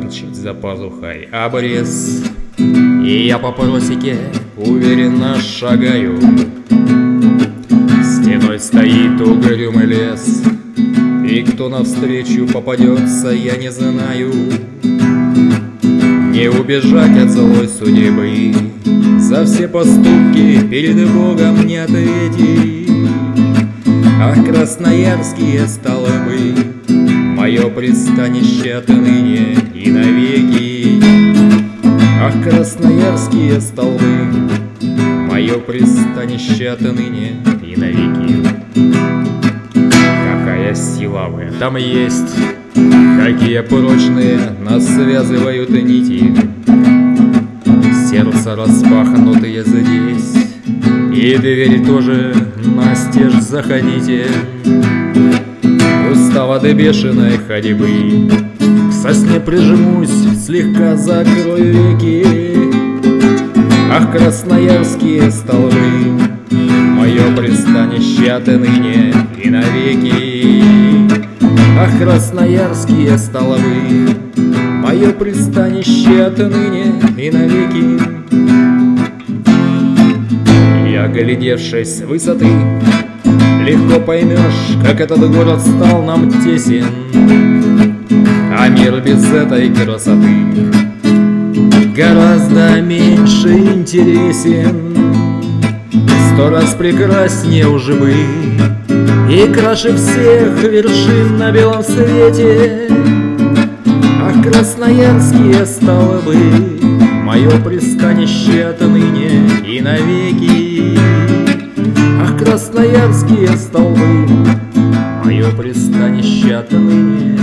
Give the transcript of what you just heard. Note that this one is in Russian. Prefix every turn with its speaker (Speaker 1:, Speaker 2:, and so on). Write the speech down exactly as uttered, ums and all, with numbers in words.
Speaker 1: торчит за пазухой обрез, и я по просеке уверенно шагаю. Стеной стоит угрюмый лес, и кто навстречу попадется, я не знаю. Не убежать от злой судьбы, за все поступки перед Богом не ответить. Ах, красноярские столбы, мое пристанище отныне и навеки. Ах, красноярские столбы, мое пристанище отныне и навеки. Какая сила в этом есть, какие прочные нас связывают нити. Сердце распахнутые здесь, и двери тоже настежь заходите. Устав от бешеной ходьбы, к сосне прижмусь, слегка закрою веки. Ах, красноярские столбы, мое пристанище отныне и навеки. Ах, красноярские столбы, мое пристанище отныне и навеки. И, оглядевшись с высоты, легко поймешь, как этот город стал нам тесен, а мир без этой красоты гораздо меньше интересен. Сто раз прекраснее уже бы и краше всех вершин на белом свете. Ах, красноярские столбы, мое пристанище отныне и навеки. Ах, красноярские столбы, мое пристанище отныне